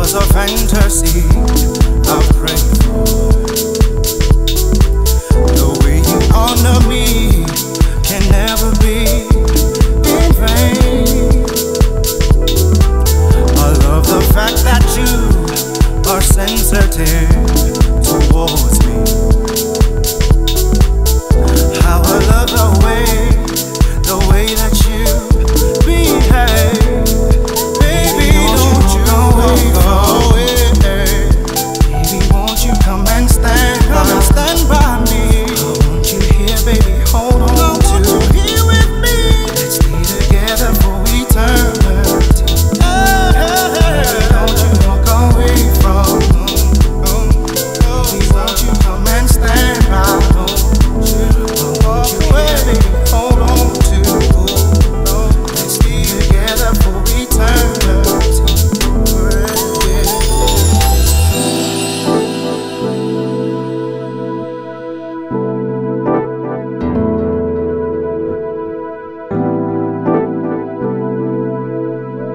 was a fantasy I prayed for. The way you honor me can never be in vain. I love the fact that you are sensitive towards me. How I love the way that you behave. Baby, don't you go away. Baby, won't you come and stand by me? I want you here, baby, hold on. I want you here with me. Let's stay together for eternity. Baby, don't you walk away from me. Baby, won't you come and stand by me? Hold on to. Let's stay together for eternity.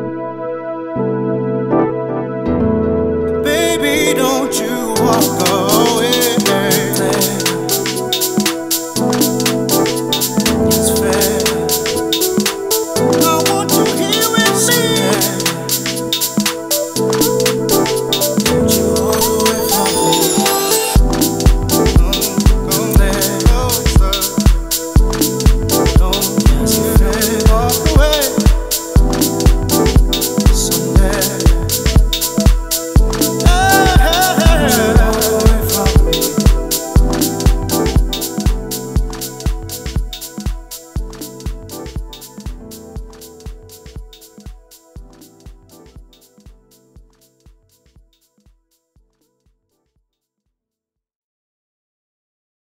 Baby, don't you walk away.